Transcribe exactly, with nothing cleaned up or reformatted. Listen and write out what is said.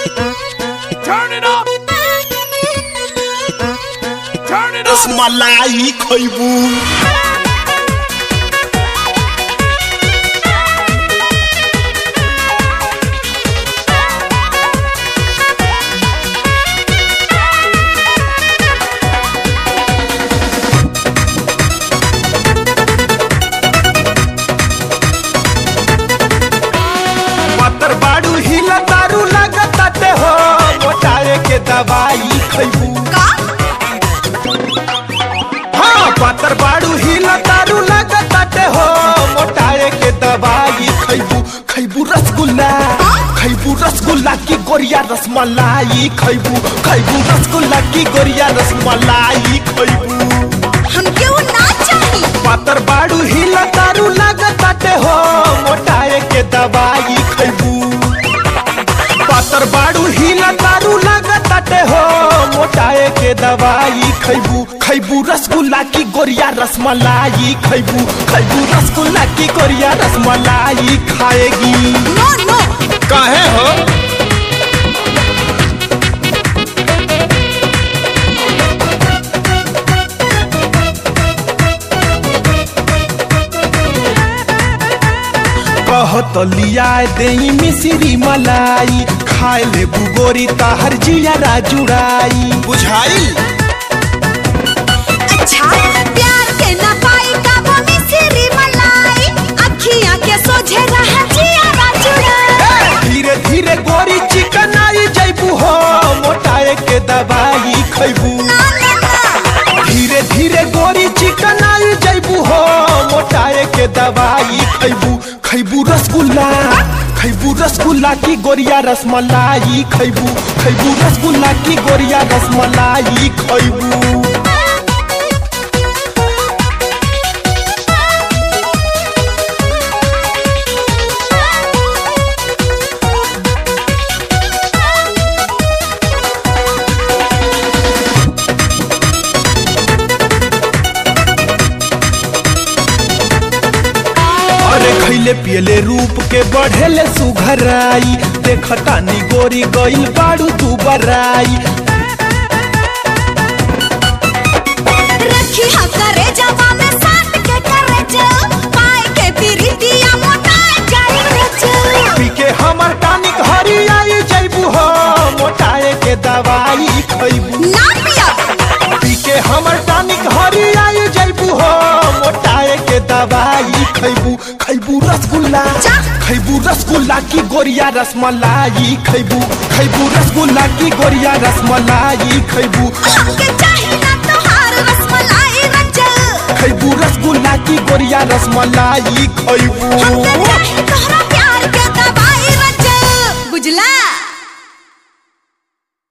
Turn it up. Turn it up. Rosmalai khaibu. पातर बाड़ू हिला दारू लागताते हो मोटाए के दवाई खइबू का हाँ पातर बाड़ू हिला दारू लागताते हो मोटाए के दवाई खइबू खइबू रसगुल्ला खइबू रसगुल्ला की गोरिया रसमलाई खइबू खइबू रसगुल्ला की गोरिया रसमलाई खइबू हमके वो ना चाहिए। पातर बाड़ू हिला दारू लागताते हो मोटाए के दवाई खइबू पातर बाड़ू हिला दारू लागताते हो मोटाए के दवाई खइबू खइबू रसगुल्ला की गोरिया रसमलाई खइबू खइबू रसगुल्ला की गोरिया रसमलाई खाएगी नो नो काहे हो कहत लिया दे मिश्री मलाई खाए ले बुगोरी ताहर जिया जुड़ाई बुझाई अच्छा प्यार के ना पाई का वो मिश्री मलाई अखियां के सोझे रहा जिया जुड़ा धीरे धीरे गोरी चिकन आई जैबू हो मोटाए के दवाई खैबू ना ना ना धीरे धीरे गोरी चिकन आई जैबू हो मोटाए के दवाई खैबू खैबू रसगुल्ला खैबू रसगुल्ला की गोरिया रसमलाई खैबू खैबू रसगुल्ला की गोरिया रसमलाई खैबू अरे खैले पियले रूप के बढ़ेले सुघराई देखतानी गोरी गइल बाड़ू तू बराई रखी हा करे जवा में साथ के करे जो पाए के प्रीतिया मोटा जाई रच पी के हमर टानिक हरी आई जैबू हो मोटाए के दवाई खैबू ना पिया पी के हमर टानिक हरी आई जैबू हो मोटाए के दवाई खैबू खैबू रसगुल्ला खैबू रसगुल्ला की गोरिया रसमलाई खैबू खैबू रसगुल्ला की गोरिया रसमलाई खैबू हमके चाहिए ना तोहार रसमलाई रच खैबू रसगुल्ला की गोरिया रसमलाई खैबू हमके चाहिए तोहरा